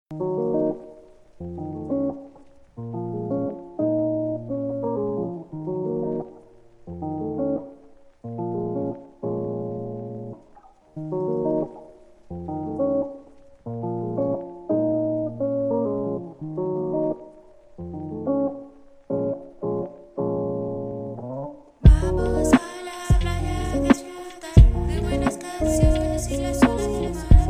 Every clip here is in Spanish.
Vamos a la playa a disfrutar de buenas canciones y las olas del mar.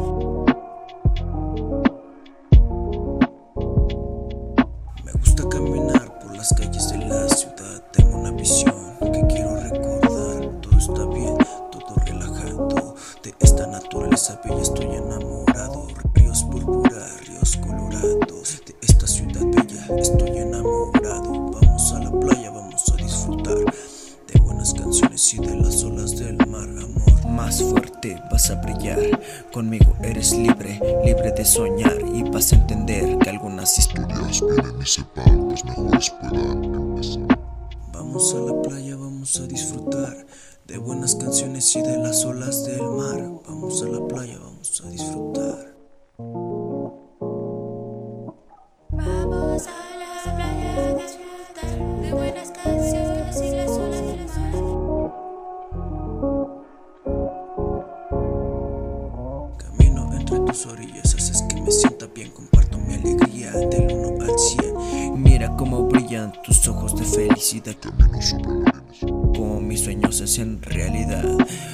Me gusta caminar por las calles de la ciudad. Tengo una visión que quiero recordar. Todo está bien, todo relajado. De esta naturaleza bella estoy enamorado. Ríos púrpura, ríos colorados. De esta ciudad bella estoy enamorado. Vamos a la playa, vamos a disfrutar de buenas canciones y de las olas del mar, amor. Más fuerte vas a brillar, conmigo eres libre, libre de soñar. Y vas a entender que algunas historias vienen y se van, los mejores puedan empezar. Vamos a la playa, vamos a disfrutar de buenas canciones y de las olas del mar. Vamos a la playa, vamos a disfrutar. Vamos a la playa a disfrutar de buenas canciones y las olas del mar. Camino entre tus orillas, haces que me sienta bien. Comparto mi alegría del 1 al 100. Mira cómo brillan tus ojos de felicidad. Camino sobre la arena. Como mis sueños se hacen realidad.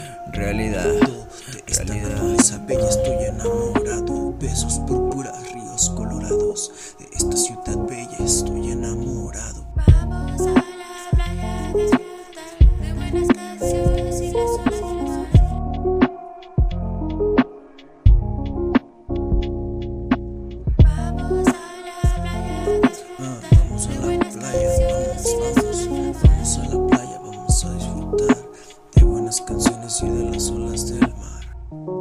De esta naturaleza bella estoy enamorado. Besos púrpura, ríos colorados. De esta ciudad bella estoy enamorado. Vamos a la playa a disfrutar de buenas canciones y las olas del mar. Vamos a la playa a disfrutar Vamos a de la buenas playa, canciones y las olas del mar. vamos a la playa, vamos a disfrutar de buenas canciones y de las olas del mar.